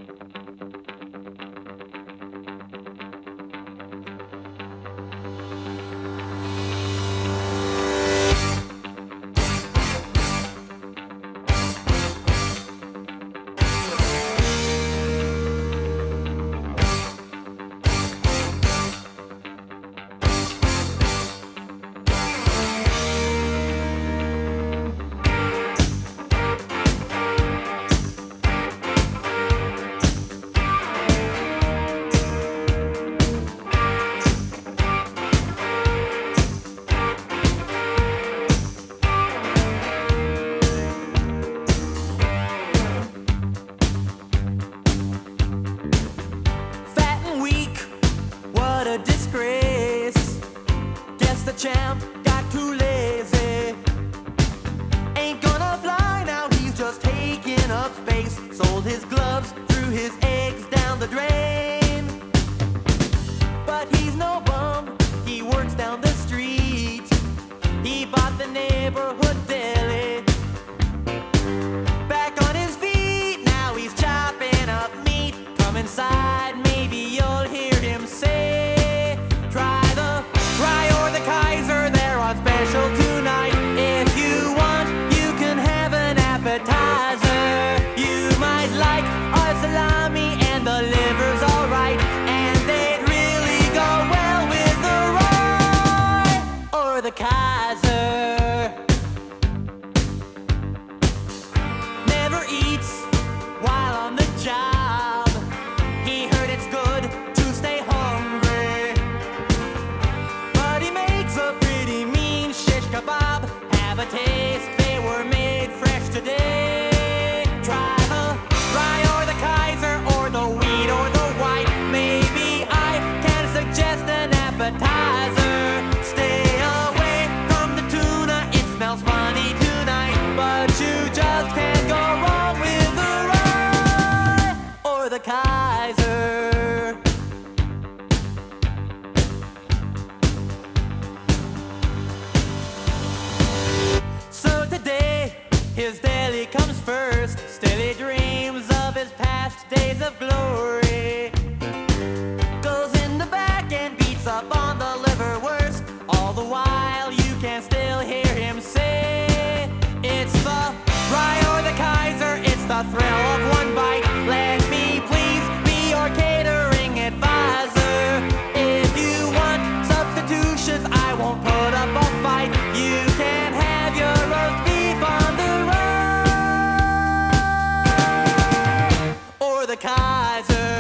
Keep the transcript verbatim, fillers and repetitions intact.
A disgrace. Guess the champ got too lazy. Ain't gonna fly now, he's just taking up space. Sold his gloves, threw his eggs down the drain. But he's no bum, he works down the street. He bought the neighborhood deli. Back on his feet, now he's chopping up meat. Come inside, maybe you'll hear him say, special tonight. If you want, you can have an appetizer. You might like our salami and the liver's alright, and they'd really go well with the rye or the Kaiser. Never eats while on the job. He heard it's good to stay hungry, but he makes a pretty mean shish kebab. Have a taste, they were made fresh today. Try the rye or the Kaiser, or the wheat or the white. Maybe I can suggest an appetizer. Stay away from the tuna, it smells funny tonight. But you just can't go wrong with the rye or the Kaiser. His deli comes first, still he dreams of his past days of glory. Goes in the back and beats up on the liverwurst. All the while you can still hear him say, it's the rye or the Kaiser, it's the thrill of one bite. Let me please be your catering advisor. If you want substitutions, I won't put up a fight. You can have your roast beef on the the Kaiser.